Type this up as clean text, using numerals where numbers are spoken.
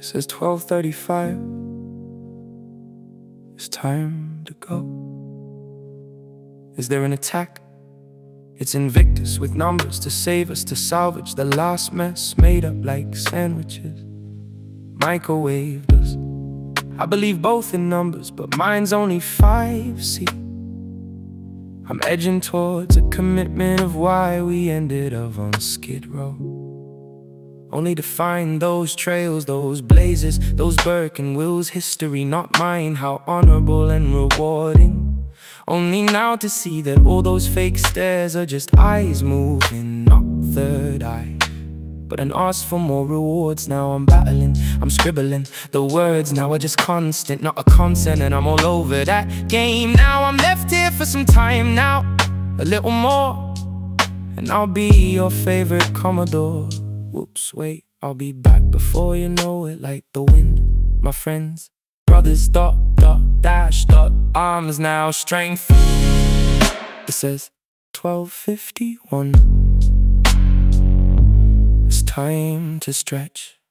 It says 12:35. It's time to go. Is there an attack? It's Invictus with numbers to save us, to salvage the last mess made up like sandwiches. Microwaved us. I believe both in numbers, but mine's only 5. See, I'm edging towards a commitment of why we ended up on Skid Row, only to find those trails, those blazes, those Birkin wheels. History not mine, how honorable and rewarding. Only now to see that all those fake stares are just eyes moving, not third eye, but an ask for more rewards. Now I'm battling, I'm scribbling. The words now are just constant, not a consent, and I'm all over that game. Now I'm left here for some time now, a little more, and I'll be your favorite Commodore. Whoops, wait, I'll be back before you know it, like the wind. My friends, brothers, dot, dot, dash, dot, arms now, strength. It says 12:51. It's time to stretch.